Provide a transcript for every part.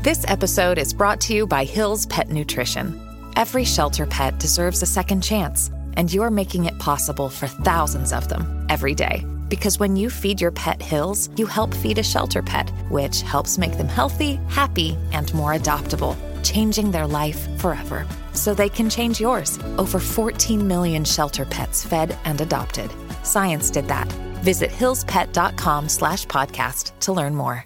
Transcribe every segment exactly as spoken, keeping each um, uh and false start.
This episode is brought to you by Hill's Pet Nutrition. Every shelter pet deserves a second chance, and you're making it possible for thousands of them every day. Because when you feed your pet Hill's, you help feed a shelter pet, which helps make them healthy, happy, and more adoptable, changing their life forever. So they can change yours. Over fourteen million shelter pets fed and adopted. Science did that. Visit hillspet.com slash podcast to learn more.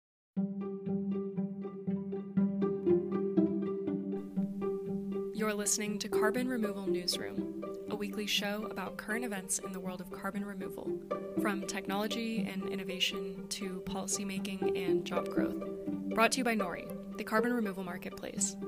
You're listening to Carbon Removal Newsroom, a weekly show about current events in the world of carbon removal, from technology and innovation to policymaking and job growth. Brought to you by Nori, the carbon removal marketplace.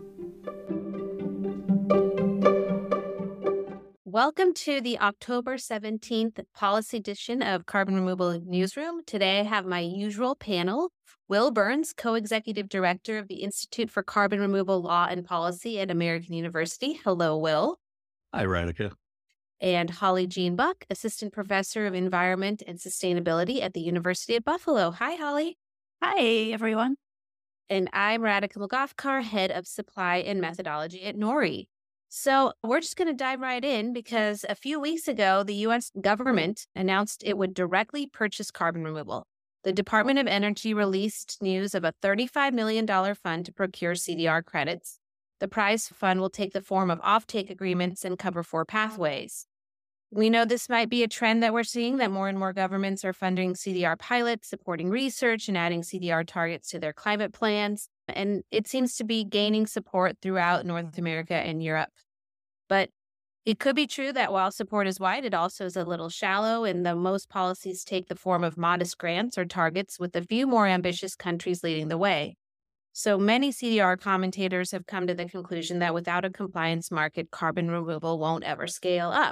Welcome to the October seventeenth policy edition of Carbon Removal Newsroom. Today I have my usual panel, Will Burns, Co-Executive Director of the Institute for Carbon Removal Law and Policy at American University. Hello, Will. Hi, Radhika. And Holly Jean Buck, Assistant Professor of Environment and Sustainability at the University of Buffalo. Hi, Holly. Hi, everyone. And I'm Radhika Mulgafkar, Head of Supply and Methodology at Nori. So we're just going to dive right in because a few weeks ago, the U S government announced it would directly purchase carbon removal. The Department of Energy released news of a thirty-five million dollars fund to procure C D R credits. The prize fund will take the form of offtake agreements and cover four pathways. We know this might be a trend that we're seeing, that more and more governments are funding C D R pilots, supporting research, and adding C D R targets to their climate plans. And it seems to be gaining support throughout North America and Europe. But it could be true that while support is wide, it also is a little shallow, and the most policies take the form of modest grants or targets, with a few more ambitious countries leading the way. So many C D R commentators have come to the conclusion that without a compliance market, carbon removal won't ever scale up.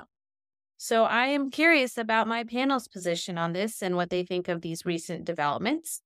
So I am curious about my panel's position on this and what they think of these recent developments.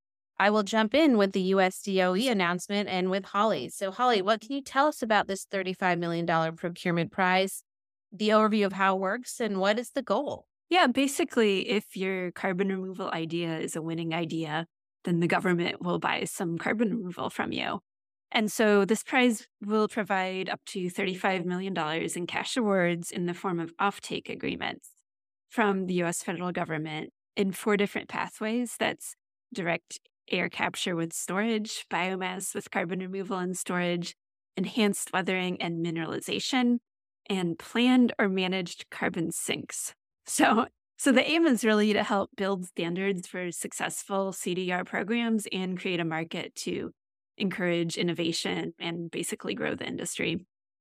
I will jump in with the U S D O E announcement and with Holly. So Holly, what can you tell us about this thirty-five million dollars procurement prize, the overview of how it works, and what is the goal? Yeah, basically, if your carbon removal idea is a winning idea, then the government will buy some carbon removal from you. And so this prize will provide up to thirty-five million dollars in cash awards in the form of offtake agreements from the U S federal government in four different pathways. That's direct air capture with storage, biomass with carbon removal and storage, enhanced weathering and mineralization, and planned or managed carbon sinks. So, so the aim is really to help build standards for successful C D R programs and create a market to encourage innovation and basically grow the industry.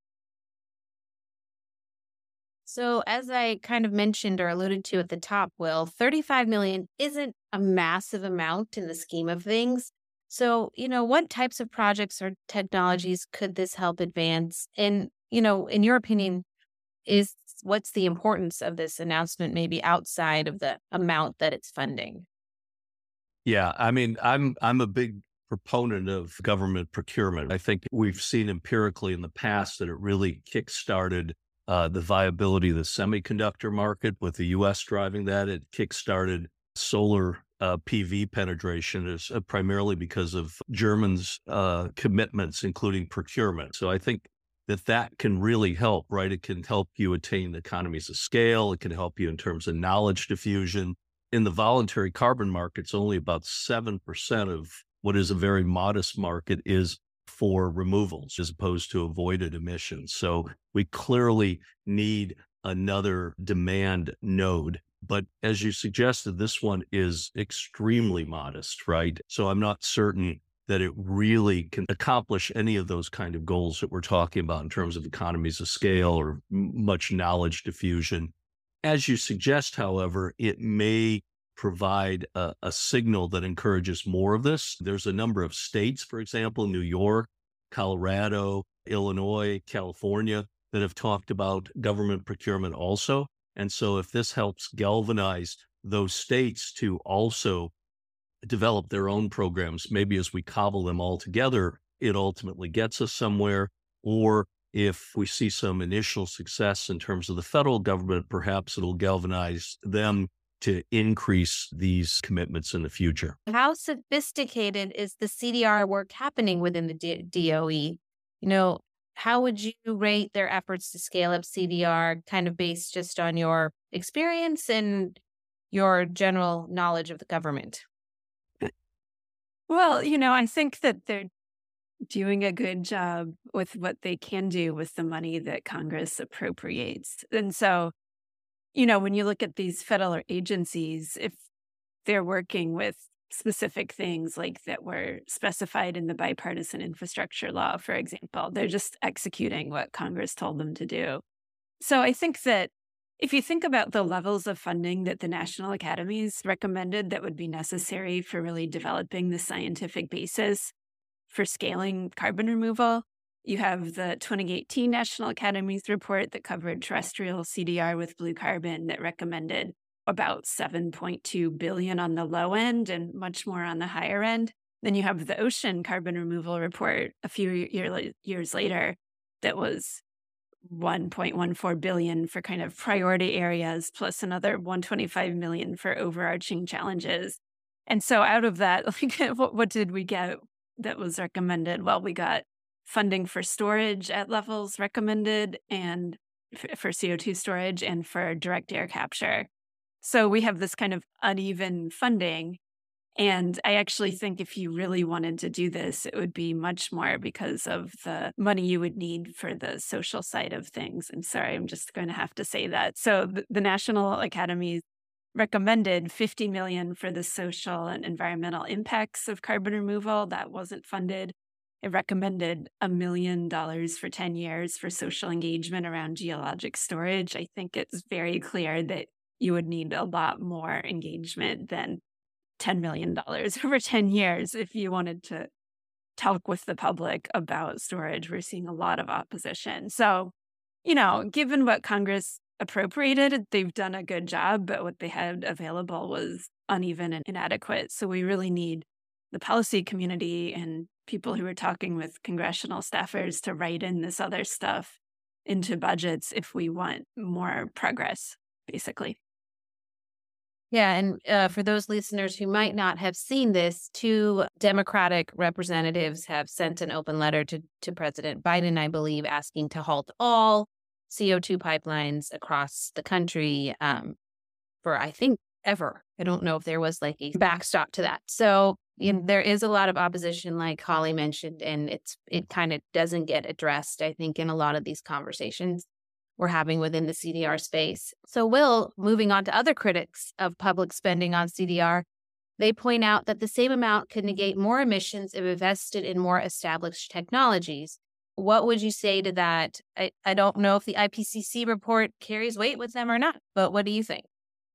So as I kind of mentioned or alluded to at the top, Will, thirty-five million dollars isn't a massive amount in the scheme of things. So, you know, what types of projects or technologies could this help advance? And, you know, in your opinion, is what's the importance of this announcement maybe outside of the amount that it's funding? Yeah, I mean, I'm I'm a big proponent of government procurement. I think we've seen empirically in the past that it really kickstarted uh, the viability of the semiconductor market, with the U S driving that. It kickstarted solar uh, P V penetration, is uh, primarily because of Germans' uh, commitments, including procurement. So I think that that can really help, right? It can help you attain economies of scale. It can help you in terms of knowledge diffusion. In the voluntary carbon markets, only about seven percent of what is a very modest market is for removals as opposed to avoided emissions. So we clearly need another demand node. But as you suggested, this one is extremely modest, right? So I'm not certain that it really can accomplish any of those kind of goals that we're talking about in terms of economies of scale or much knowledge diffusion. As you suggest, however, it may provide a, a signal that encourages more of this. There's a number of states, for example, New York, Colorado, Illinois, California, that have talked about government procurement also. And so if this helps galvanize those states to also develop their own programs, maybe as we cobble them all together, it ultimately gets us somewhere. Or if we see some initial success in terms of the federal government, perhaps it'll galvanize them to increase these commitments in the future. How sophisticated is the C D R work happening within the D- DOE? You know, how would you rate their efforts to scale up C D R, kind of based just on your experience and your general knowledge of the government? Well, you know, I think that they're doing a good job with what they can do with the money that Congress appropriates. And so, you know, when you look at these federal agencies, if they're working with specific things like that were specified in the bipartisan infrastructure law, for example, they're just executing what Congress told them to do. So I think that if you think about the levels of funding that the national academies recommended that would be necessary for really developing the scientific basis for scaling carbon removal, you have the twenty eighteen National Academies report that covered terrestrial C D R with blue carbon that recommended about seven point two billion dollars on the low end and much more on the higher end. Then you have the ocean carbon removal report a few year, years later that was one point one four billion dollars for kind of priority areas, plus another one hundred twenty-five million dollars for overarching challenges. And so out of that, like, what, what did we get that was recommended? Well, we got funding for storage at levels recommended and f- for C O two storage and for direct air capture. So we have this kind of uneven funding. And I actually think if you really wanted to do this, it would be much more because of the money you would need for the social side of things. I'm sorry, I'm just going to have to say that. So the, the National Academies recommended fifty million dollars for the social and environmental impacts of carbon removal. That wasn't funded. It recommended a million dollars for ten years for social engagement around geologic storage. I think it's very clear that you would need a lot more engagement than ten million dollars over ten years if you wanted to talk with the public about storage. We're seeing a lot of opposition. So, you know, given what Congress appropriated, they've done a good job, but what they had available was uneven and inadequate. So we really need the policy community and people who are talking with congressional staffers to write in this other stuff into budgets if we want more progress, basically. Yeah, and uh, for those listeners who might not have seen this, two Democratic representatives have sent an open letter to, to President Biden, I believe, asking to halt all C O two pipelines across the country um, for, I think, ever. I don't know if there was like a backstop to that. So you know, there is a lot of opposition, like Holly mentioned, and it's it kind of doesn't get addressed, I think, in a lot of these conversations we're having within the C D R space. So, Will, moving on to other critics of public spending on C D R, they point out that the same amount could negate more emissions if invested in more established technologies. What would you say to that? I, I don't know if the I P C C report carries weight with them or not, but what do you think?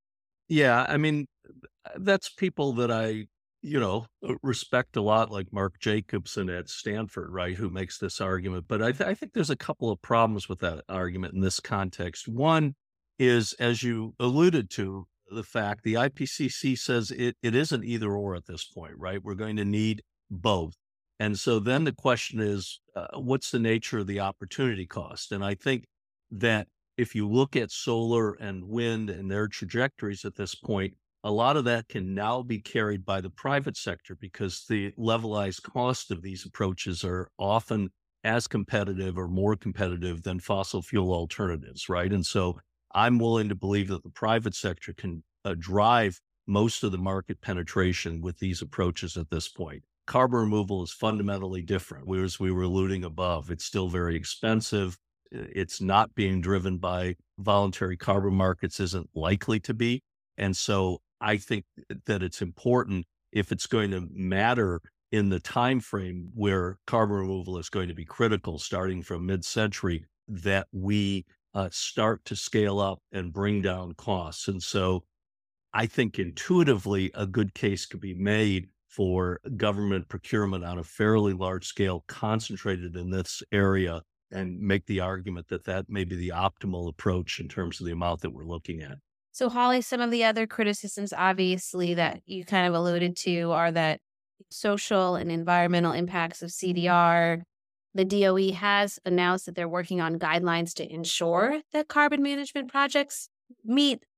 Yeah, I mean, that's people that I, you know, respect a lot, like Mark Jacobson at Stanford, right, who makes this argument. But I, th- I think there's a couple of problems with that argument in this context. One is, as you alluded to, the fact the I P C C says it, it isn't either or at this point, right? We're going to need both. And so then the question is, uh, what's the nature of the opportunity cost? And I think that if you look at solar and wind and their trajectories at this point, a lot of that can now be carried by the private sector because the levelized cost of these approaches are often as competitive or more competitive than fossil fuel alternatives, right? And so I'm willing to believe that the private sector can uh, drive most of the market penetration with these approaches at this point. Carbon removal is fundamentally different. Whereas we were alluding above, it's still very expensive. It's not being driven by voluntary carbon markets, isn't likely to be. And so I think that it's important, if it's going to matter in the time frame where carbon removal is going to be critical, starting from mid-century, that we uh, start to scale up and bring down costs. And so I think intuitively a good case could be made for government procurement on a fairly large scale, concentrated in this area, and make the argument that that may be the optimal approach in terms of the amount that we're looking at. So, Holly, some of the other criticisms, obviously, that you kind of alluded to are that social and environmental impacts of C D R. The D O E has announced that they're working on guidelines to ensure that carbon management projects meet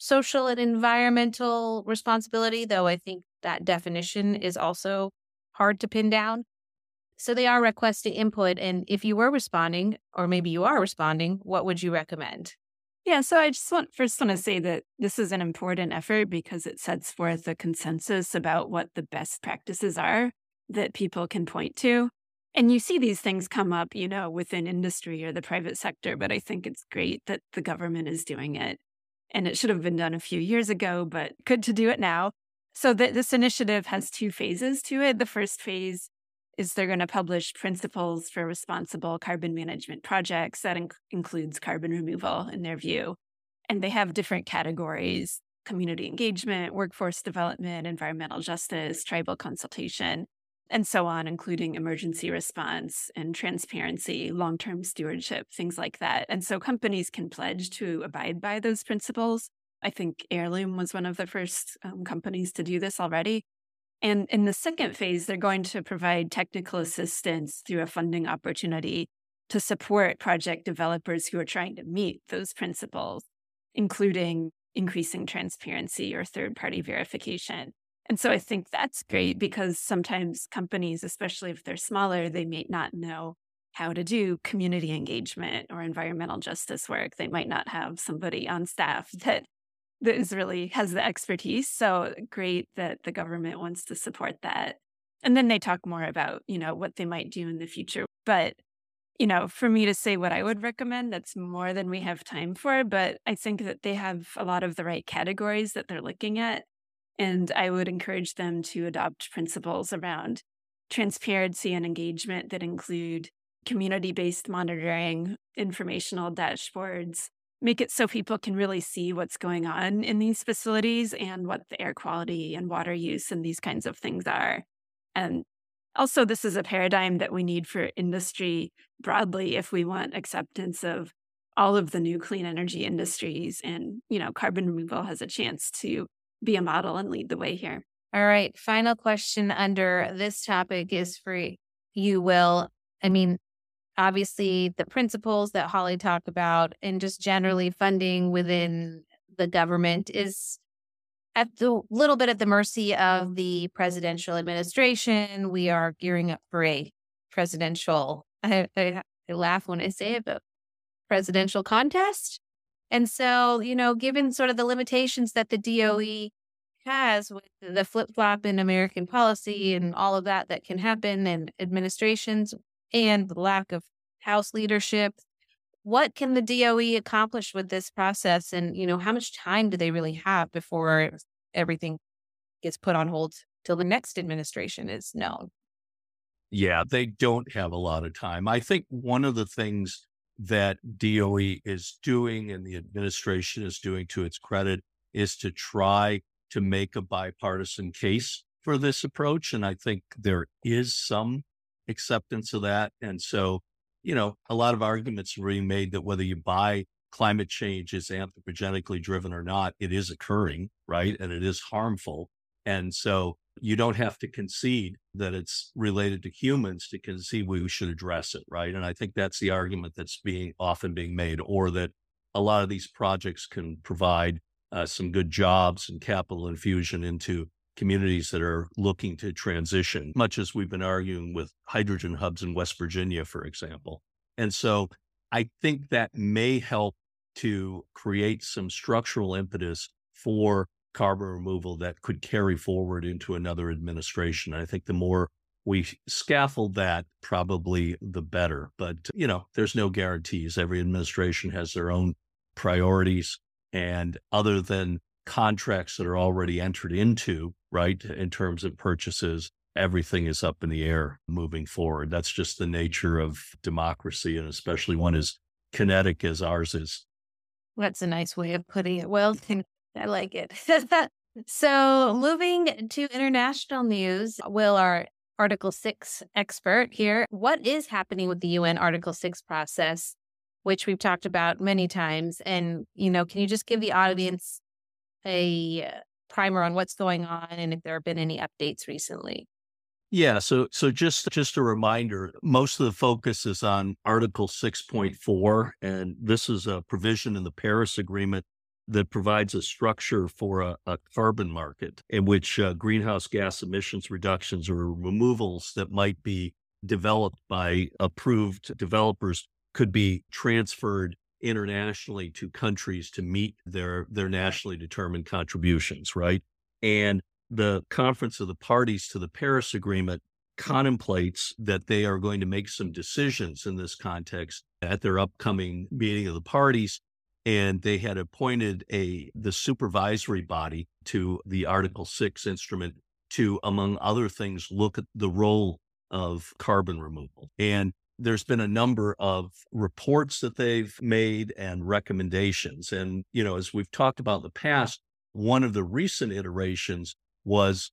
social and environmental responsibility, though I think that definition is also hard to pin down. So they are requesting input. And if you were responding, or maybe you are responding, what would you recommend? Yeah, so I just want first want to say that this is an important effort because it sets forth a consensus about what the best practices are that people can point to. And you see these things come up, you know, within industry or the private sector, but I think it's great that the government is doing it. And it should have been done a few years ago, but good to do it now. So th- this initiative has two phases to it. The first phase is they're going to publish principles for responsible carbon management projects that inc- includes carbon removal in their view. And they have different categories: community engagement, workforce development, environmental justice, tribal consultation, and so on, including emergency response and transparency, long-term stewardship, things like that. And so companies can pledge to abide by those principles. I think Heirloom was one of the first um, companies to do this already. And in the second phase, they're going to provide technical assistance through a funding opportunity to support project developers who are trying to meet those principles, including increasing transparency or third-party verification. And so I think that's great because sometimes companies, especially if they're smaller, they may not know how to do community engagement or environmental justice work. They might not have somebody on staff that that is really has the expertise. So great that the government wants to support that. And then they talk more about, you know, what they might do in the future. But, you know, for me to say what I would recommend, that's more than we have time for. But I think that they have a lot of the right categories that they're looking at. And I would encourage them to adopt principles around transparency and engagement that include community-based monitoring, informational dashboards, make it so people can really see what's going on in these facilities and what the air quality and water use and these kinds of things are. And also, this is a paradigm that we need for industry broadly if we want acceptance of all of the new clean energy industries. And, you know, carbon removal has a chance to be a model and lead the way here. All right. Final question under this topic is for you, Will. I mean, obviously, the principles that Holly talked about and just generally funding within the government is at the little bit at the mercy of the presidential administration. We are gearing up for a presidential, I, I, I laugh when I say it, but presidential contest. And so, you know, given sort of the limitations that the D O E has with the flip-flop in American policy and all of that that can happen and administrations and the lack of House leadership, what can the D O E accomplish with this process? And, you know, how much time do they really have before everything gets put on hold till the next administration is known? Yeah, they don't have a lot of time. I think one of the things that D O E is doing and the administration is doing, to its credit, is to try to make a bipartisan case for this approach. And I think there is some acceptance of that. And so, you know, a lot of arguments are being made that whether you buy climate change is anthropogenically driven or not, it is occurring, right? And it is harmful. And so you don't have to concede that it's related to humans to concede we should address it, right? And I think that's the argument that's being often being made, or that a lot of these projects can provide uh, some good jobs and capital infusion into communities that are looking to transition, much as we've been arguing with hydrogen hubs in West Virginia, for example. And so I think that may help to create some structural impetus for carbon removal that could carry forward into another administration. I think the more we scaffold that, probably the better. But, you know, there's no guarantees. Every administration has their own priorities. And other than contracts that are already entered into, right, in terms of purchases, everything is up in the air moving forward. That's just the nature of democracy, and especially one as kinetic as ours is. That's a nice way of putting it. Well, I like it. So moving to international news, Will, our Article six expert here, what is happening with the U N Article six process, which we've talked about many times? And, you know, can you just give the audience a primer on what's going on and if there have been any updates recently? Yeah, so so just just a reminder, most of the focus is on Article six point four, and this is a provision in the Paris Agreement that provides a structure for a, a carbon market in which uh, greenhouse gas emissions reductions or removals that might be developed by approved developers could be transferred internationally to countries to meet their, their nationally determined contributions, right? And the Conference of the Parties to the Paris Agreement contemplates that they are going to make some decisions in this context at their upcoming meeting of the parties. And they had appointed a the supervisory body to the Article six instrument to, among other things, look at the role of carbon removal. And there's been a number of reports that they've made and recommendations. And, you know, as we've talked about in the past, one of the recent iterations was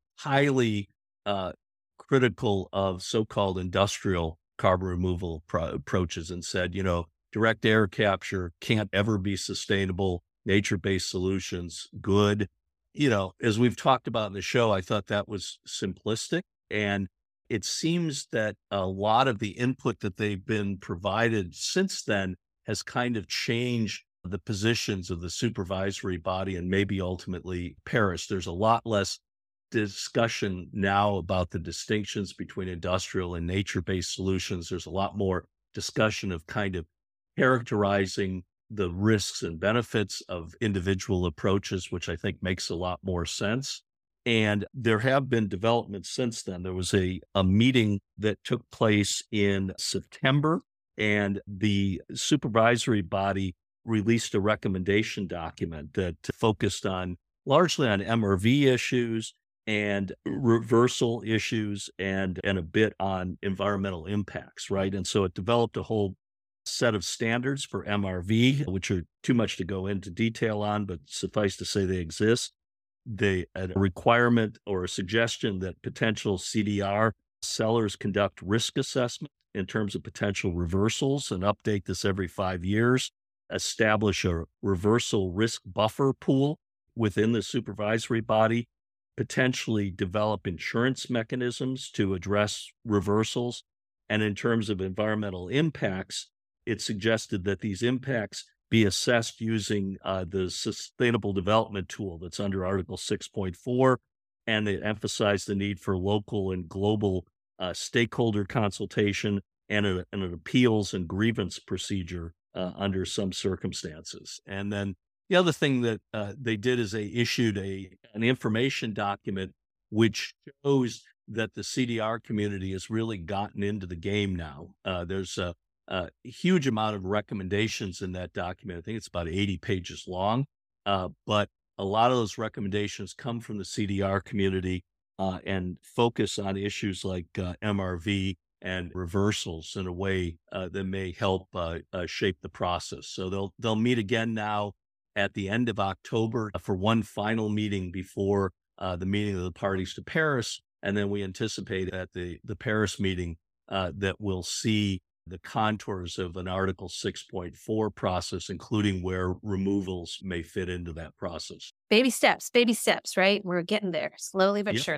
highly uh, critical of so-called industrial carbon removal pro- approaches and said, you know, direct air capture can't ever be sustainable. Nature-based solutions, good. You know, as we've talked about in the show, I thought that was simplistic. And it seems that a lot of the input that they've been provided since then has kind of changed the positions of the supervisory body and maybe ultimately Paris. There's a lot less discussion now about the distinctions between industrial and nature-based solutions. There's a lot more discussion of kind of characterizing the risks and benefits of individual approaches, which I think makes a lot more sense. And there have been developments since then. There was a, a meeting that took place in September, and the supervisory body released a recommendation document that focused on largely on M R V issues and reversal issues and, and a bit on environmental impacts, right? And so it developed a whole set of standards for M R V, which are too much to go into detail on, but suffice to say they exist. They a requirement or a suggestion that potential C D R sellers conduct risk assessment in terms of potential reversals and update this every five years, establish a reversal risk buffer pool within the supervisory body, potentially develop insurance mechanisms to address reversals. And in terms of environmental impacts, it suggested that these impacts be assessed using uh, the Sustainable Development Tool that's under Article six point four, and it emphasized the need for local and global uh, stakeholder consultation and, a, and an appeals and grievance procedure uh, under some circumstances. And then the other thing that uh, they did is they issued a an information document which shows that the C D R community has really gotten into the game now. Uh, there's a a huge amount of recommendations in that document. I think it's about eighty pages long, uh, but a lot of those recommendations come from the C D R community uh, and focus on issues like uh, M R V and reversals in a way uh, that may help uh, uh, shape the process. So they'll they'll meet again now at the end of October for one final meeting before uh, the meeting of the parties to Paris, and then we anticipate at the the Paris meeting uh, that we'll see the contours of an Article six point four process, including where removals may fit into that process. Baby steps, baby steps, right? We're getting there slowly but Yep. surely.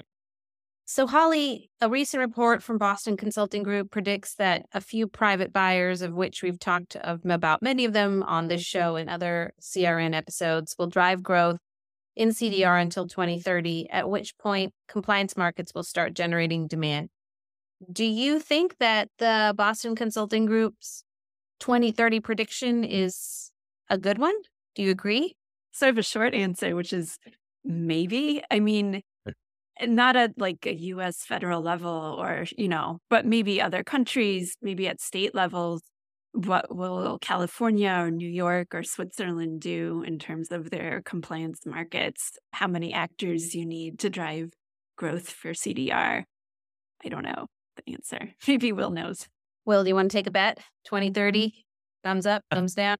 So, Holly, a recent report from Boston Consulting Group predicts that a few private buyers, of which we've talked of, about many of them on this show and other C R N episodes, will drive growth in C D R until twenty thirty, at which point compliance markets will start generating demand. Do you think that the Boston Consulting Group's twenty thirty prediction is a good one? Do you agree? So I have a short answer, which is maybe. I mean, not at like a U S federal level or, you know, but maybe other countries, maybe at state levels. What will California or New York or Switzerland do in terms of their compliance markets? How many actors you need to drive growth for C D R? I don't know the answer. Maybe Will knows. Will, do you want to take a bet? twenty thirty? Thumbs up, thumbs down?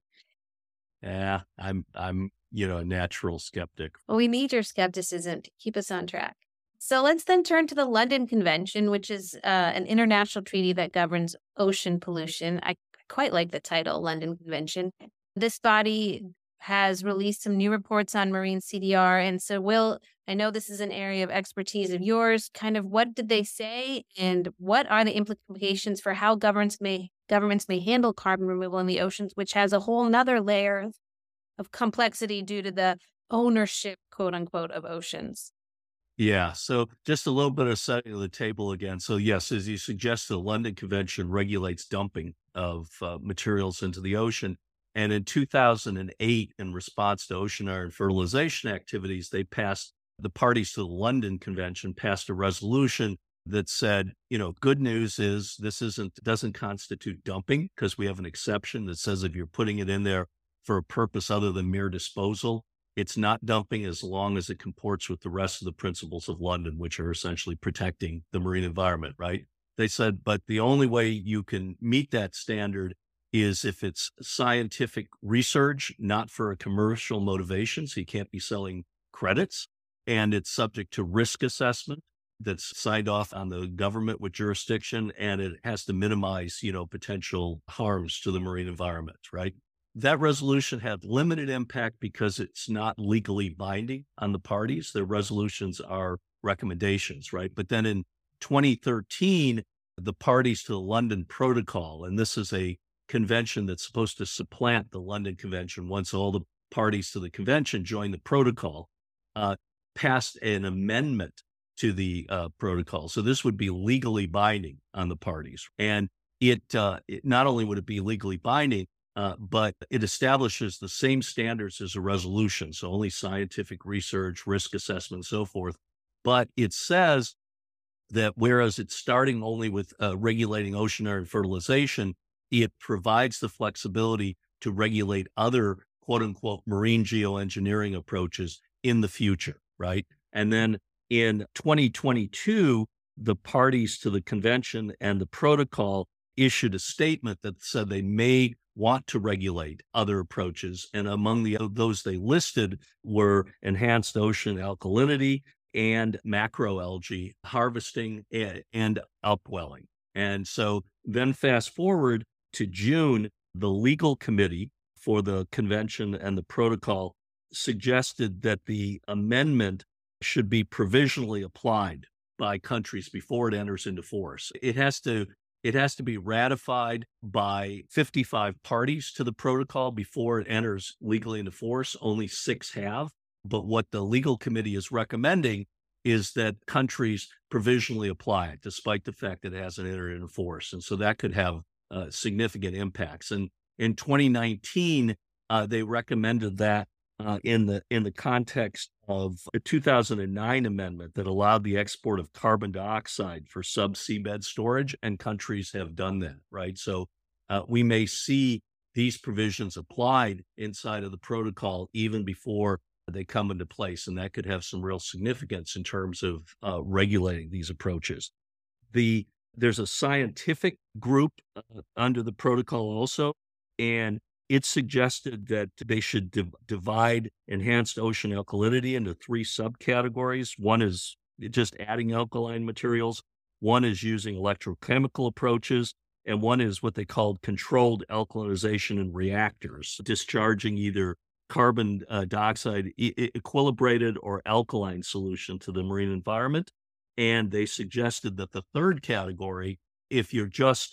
Yeah, I'm I'm you know a natural skeptic. Well, we need your skepticism to keep us on track. So let's then turn to the London Convention, which is uh, an international treaty that governs ocean pollution. I quite like the title, London Convention. This body has released some new reports on marine C D R. And so, Will, I know this is an area of expertise of yours. Kind of what did they say, and what are the implications for how governments may governments may handle carbon removal in the oceans, which has a whole nother layer of complexity due to the ownership, quote unquote, of oceans. Yeah. So just a little bit of setting of the table again. So yes, as you suggest, the London Convention regulates dumping of uh, materials into the ocean. And in two thousand eight, in response to oceanarian fertilization activities, they passed, the parties to the London Convention passed a resolution that said, you know, good news is this isn't, doesn't constitute dumping, because we have an exception that says if you're putting it in there for a purpose other than mere disposal, it's not dumping as long as it comports with the rest of the principles of London, which are essentially protecting the marine environment, right? They said, but the only way you can meet that standard is if it's scientific research, not for a commercial motivation. So you can't be selling credits, and it's subject to risk assessment that's signed off on the government with jurisdiction, and it has to minimize, you know, potential harms to the marine environment, right? That resolution had limited impact because it's not legally binding on the parties. Their resolutions are recommendations, right? But then in twenty thirteen, the parties to the London Protocol, and this is a convention that's supposed to supplant the London Convention once all the parties to the convention join the protocol, uh, passed an amendment to the uh, protocol. So this would be legally binding on the parties. And it, uh, it not only would it be legally binding, Uh, but it establishes the same standards as a resolution. So only scientific research, risk assessment, and so forth. But it says that whereas it's starting only with uh, regulating oceanarian fertilization, it provides the flexibility to regulate other quote unquote marine geoengineering approaches in the future, right? And then in twenty twenty-two, the parties to the convention and the protocol issued a statement that said they may want to regulate other approaches. And among the those they listed were enhanced ocean alkalinity and macroalgae harvesting and, and upwelling. And so then fast forward to June, the legal committee for the convention and the protocol suggested that the amendment should be provisionally applied by countries before it enters into force. It has to It has to be ratified by fifty-five parties to the protocol before it enters legally into force. Only six have. But what the legal committee is recommending is that countries provisionally apply it, despite the fact that it hasn't entered into force. And so that could have uh, significant impacts. And in twenty nineteen, uh, they recommended that uh, in the in the context of a two thousand nine amendment that allowed the export of carbon dioxide for sub-seabed storage, and countries have done that, right? So uh, we may see these provisions applied inside of the protocol even before they come into place, and that could have some real significance in terms of uh, regulating these approaches. The There's a scientific group uh, under the protocol also, and it suggested that they should div- divide enhanced ocean alkalinity into three subcategories. One is just adding alkaline materials, one is using electrochemical approaches, and one is what they called controlled alkalinization in reactors, discharging either carbon uh, dioxide e- equilibrated or alkaline solution to the marine environment. And they suggested that the third category, if you're just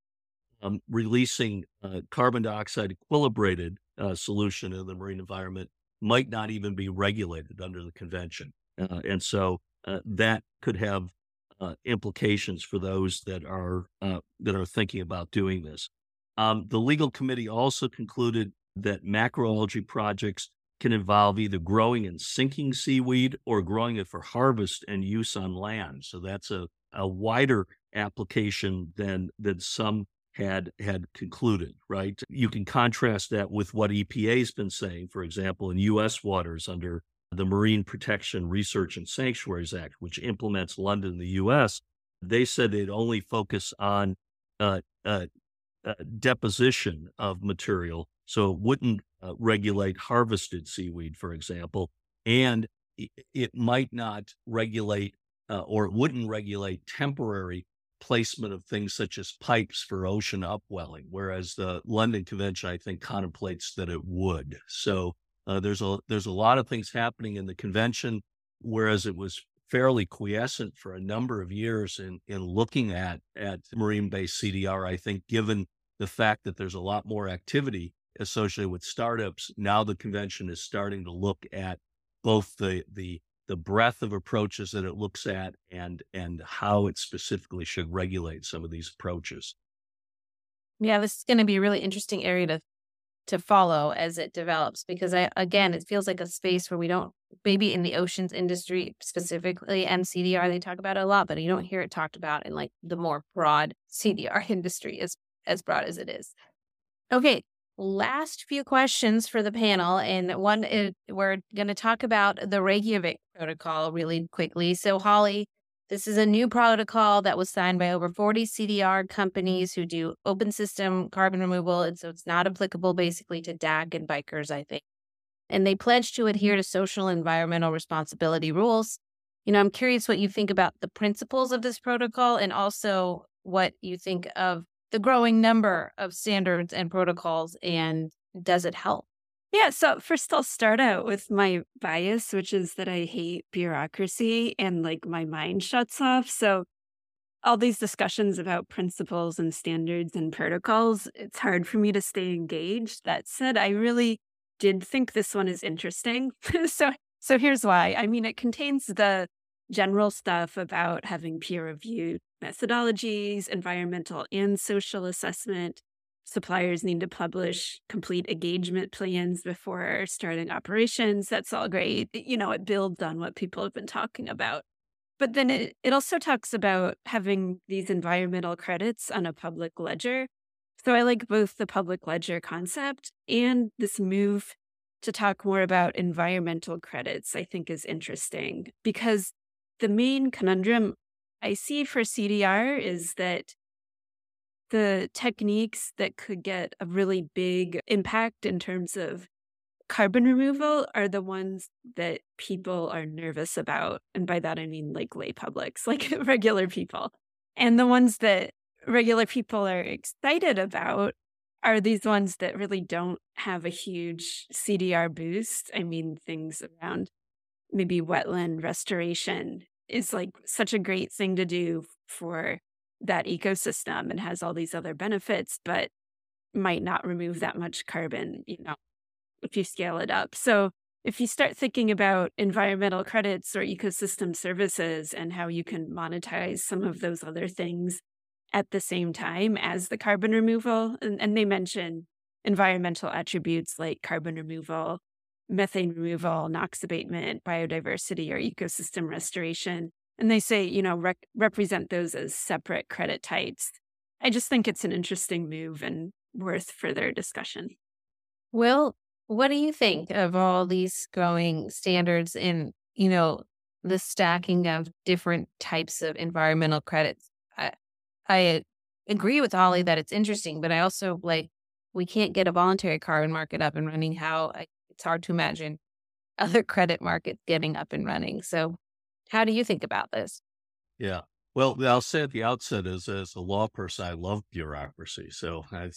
Um, releasing uh, carbon dioxide equilibrated uh, solution in the marine environment, might not even be regulated under the convention. Uh, and so uh, that could have uh, implications for those that are uh, that are thinking about doing this. Um, the legal committee also concluded that macroalgae projects can involve either growing and sinking seaweed or growing it for harvest and use on land. So that's a, a wider application than than some had had concluded, right? You can contrast that with what E P A has been saying, for example, in U S waters under the Marine Protection Research and Sanctuaries Act, which implements London in the U S. They said they'd only focus on uh, uh, uh, deposition of material, so it wouldn't uh, regulate harvested seaweed, for example, and it, it might not regulate uh, or it wouldn't regulate temporary placement of things such as pipes for ocean upwelling, whereas the London Convention, I think, contemplates that it would. So uh, there's a there's a lot of things happening in the convention, whereas it was fairly quiescent for a number of years in in looking at at marine-based C D R. I think, given the fact that there's a lot more activity associated with startups. Now the convention is starting to look at both the the the breadth of approaches that it looks at and and how it specifically should regulate some of these approaches. Yeah, this is going to be a really interesting area to to follow as it develops because I again, it feels like a space where we don't maybe in the oceans industry specifically and C D R they talk about it a lot, but you don't hear it talked about in like the more broad C D R industry as as broad as it is. Okay, last few questions for the panel, and one is we're going to talk about the Reykjavik protocol really quickly. So Holly, this is a new protocol that was signed by over forty C D R companies who do open system carbon removal. And so it's not applicable basically to D A G and bikers, I think. And they pledge to adhere to social and environmental responsibility rules. You know, I'm curious what you think about the principles of this protocol and also what you think of the growing number of standards and protocols, and does it help? Yeah, so first I'll start out with my bias, which is that I hate bureaucracy and like my mind shuts off. So all these discussions about principles and standards and protocols, it's hard for me to stay engaged. That said, I really did think this one is interesting. so so here's why. I mean, it contains the general stuff about having peer-reviewed methodologies, environmental and social assessment. Suppliers need to publish complete engagement plans before starting operations. That's all great. You know, it builds on what people have been talking about. But then it, it also talks about having these environmental credits on a public ledger. So I like both the public ledger concept and this move to talk more about environmental credits, I think is interesting because the main conundrum I see for C D R is that the techniques that could get a really big impact in terms of carbon removal are the ones that people are nervous about. And by that, I mean like lay publics, like regular people. And the ones that regular people are excited about are these ones that really don't have a huge C D R boost. I mean, things around maybe wetland restoration is like such a great thing to do for that ecosystem and has all these other benefits, but might not remove that much carbon, you know, if you scale it up. So if you start thinking about environmental credits or ecosystem services and how you can monetize some of those other things at the same time as the carbon removal, and, and they mention environmental attributes like carbon removal, methane removal, NOx abatement, biodiversity, or ecosystem restoration. And they say, you know, rec- represent those as separate credit types. I just think it's an interesting move and worth further discussion. Will, what do you think of all these growing standards in, you know, the stacking of different types of environmental credits? I, I agree with Holly that it's interesting, but I also like, we can't get a voluntary carbon market up and running. How I, it's hard to imagine other credit markets getting up and running. So how do you think about this? Yeah. Well, I'll say at the outset, as, as a law person, I love bureaucracy. So I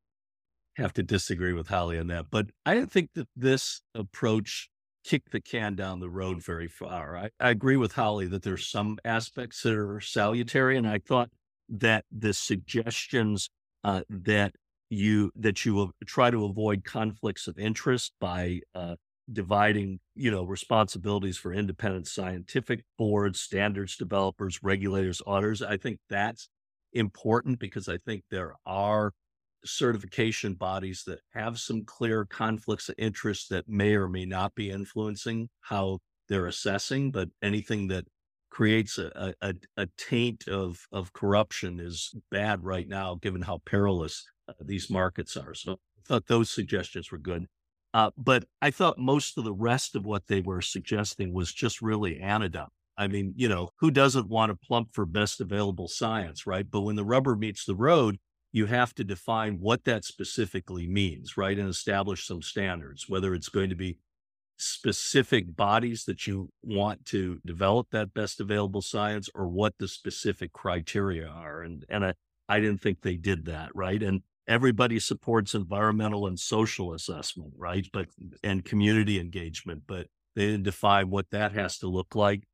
have to disagree with Holly on that. But I don't think that this approach kicked the can down the road very far. I, I agree with Holly that there's some aspects that are salutary. And I thought that the suggestions uh, that you that you will try to avoid conflicts of interest by uh, dividing, you know, responsibilities for independent scientific boards, standards developers, regulators, auditors. I think that's important because I think there are certification bodies that have some clear conflicts of interest that may or may not be influencing how they're assessing, but anything that creates a, a, a taint of, of corruption is bad right now, given how perilous uh, these markets are. So I thought those suggestions were good. Uh, but I thought most of the rest of what they were suggesting was just really anodyne. I mean, you know, who doesn't want to plump for best available science, right? But when the rubber meets the road, you have to define what that specifically means, right? And establish some standards, whether it's going to be specific bodies that you want to develop that best available science or what the specific criteria are. And, and I, I didn't think they did that, right? And everybody supports environmental and social assessment, right? But, and community engagement, but they didn't define what that has to look like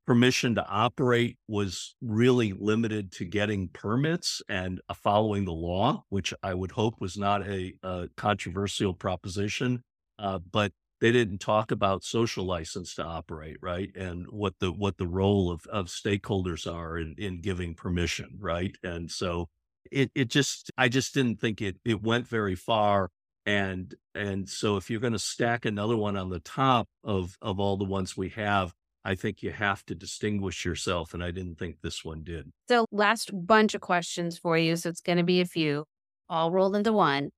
permission to operate was really limited to getting permits and uh, following the law, which I would hope was not a, a controversial proposition. Uh, but they didn't talk about social license to operate, right? And what the what the role of, of stakeholders are in, in giving permission, right? And so it it just I just didn't think it it went very far. And and so if you're going to stack another one on the top of of all the ones we have, I think you have to distinguish yourself. And I didn't think this one did. So last bunch of questions for you. So it's going to be a few all rolled into one.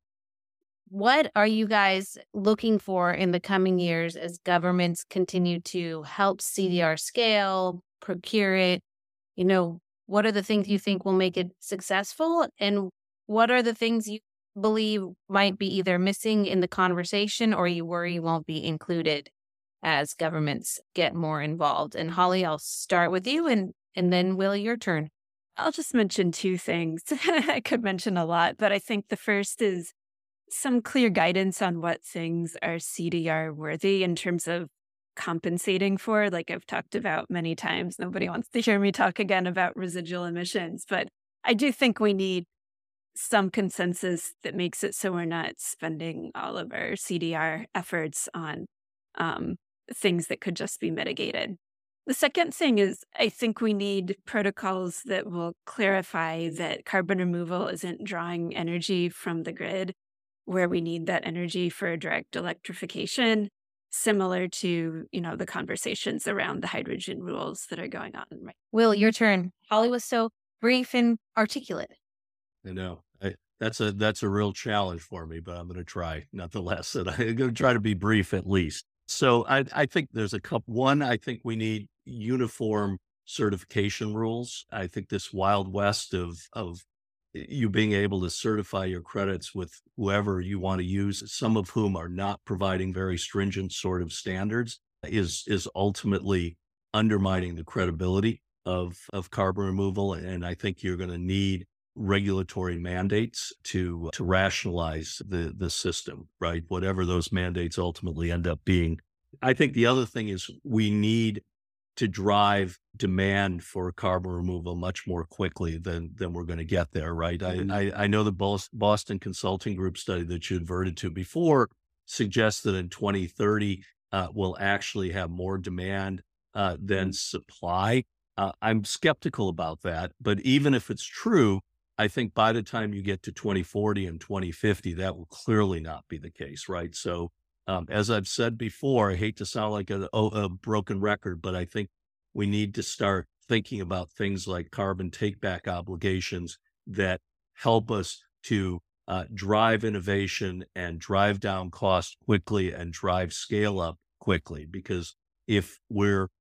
What are you guys looking for in the coming years as governments continue to help C D R scale, procure it? You know, what are the things you think will make it successful? And what are the things you believe might be either missing in the conversation or you worry won't be included as governments get more involved? And Holly, I'll start with you and, and then Willie, your turn. I'll just mention two things. I could mention a lot, but I think the first is some clear guidance on what things are C D R worthy in terms of compensating for. Like I've talked about many times, nobody wants to hear me talk again about residual emissions, but I do think we need some consensus that makes it so we're not spending all of our C D R efforts on um, things that could just be mitigated. The second thing is I think we need protocols that will clarify that carbon removal isn't drawing energy from the grid where we need that energy for direct electrification, similar to, you know, the conversations around the hydrogen rules that are going on right now. Will, your turn. Holly was so brief and articulate. I know. I, that's a that's a real challenge for me, but I'm going to try nonetheless. And I'm going to try to be brief at least. So I, I think there's a couple. One, I think we need uniform certification rules. I think this Wild West of of you being able to certify your credits with whoever you want to use, some of whom are not providing very stringent sort of standards, is is ultimately undermining the credibility of of carbon removal. And I think you're going to need regulatory mandates to to rationalize the the system, right? Whatever those mandates ultimately end up being. I think the other thing is we need to drive demand for carbon removal much more quickly than than we're going to get there, right? Mm-hmm. I, I I know the Boston Consulting Group study that you adverted to before suggests that in twenty thirty uh, we'll actually have more demand uh, than supply. Uh, I'm skeptical about that, but even if it's true, I think by the time you get to twenty forty and twenty fifty, that will clearly not be the case, right? So um, as I've said before, I hate to sound like a, a broken record, but I think we need to start thinking about things like carbon take-back obligations that help us to uh, drive innovation and drive down costs quickly and drive scale up quickly. Because if we're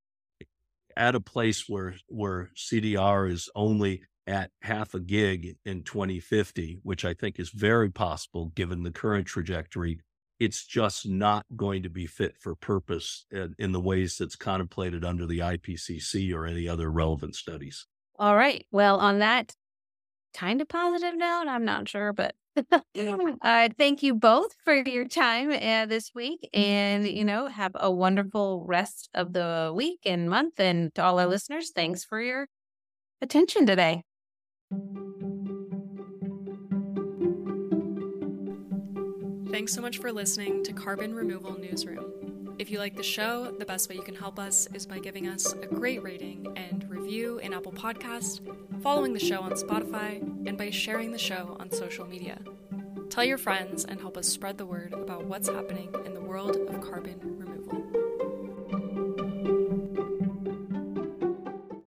at a place where where C D R is only at half a gig in twenty fifty, which I think is very possible given the current trajectory, it's just not going to be fit for purpose in, in the ways that's contemplated under the I P C C or any other relevant studies. All right. Well, on that kind of positive note, I'm not sure, but uh, thank you both for your time uh, this week, and, you know, have a wonderful rest of the week and month. And to all our listeners, thanks for your attention today. Thanks so much for listening to Carbon Removal Newsroom. If you like the show, the best way you can help us is by giving us a great rating and review in Apple Podcasts, following the show on Spotify, and by sharing the show on social media. Tell your friends and help us spread the word about what's happening in the world of carbon removal.